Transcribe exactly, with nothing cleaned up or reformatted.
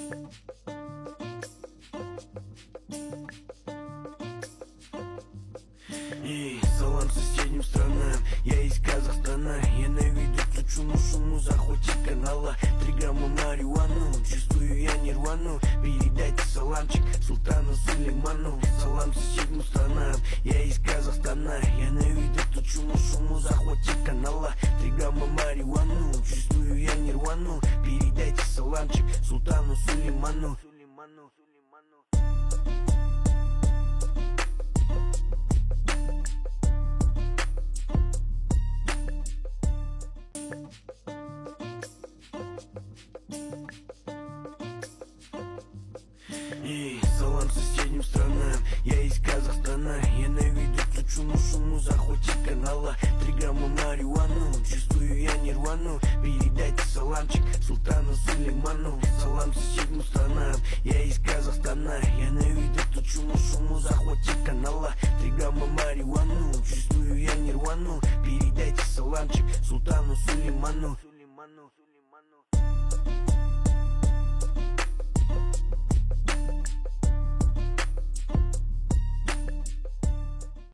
Эй, салам соседним странам, я из Казахстана. Я наведу шуму, шуму, захвате канала. Три грамма марихуану, чувствую я нирвану. Передайте саламчик султану Сулейману. Салам соседним странам, я из Казахстана. Я наведу шуму, шуму, захвате канала. Три грамма марихуану, чувствую я нирвану. Передайте саламчик султану Сулейману. Сулейману, Сулейману. Эй, салам соседним странам, я из Казахстана. Я наведу шуму, шуму, захвате канала. Три грамма марихуану, чувствую я нирвану. Передайте саламчик султану Сулейману. Салам соседним странам, я из Казахстана. Я наведу шуму, шуму, захвате канала. Три грамма марихуану, чувствую я нирвану. Передайте саламчик султану Сулейману. Сулейману.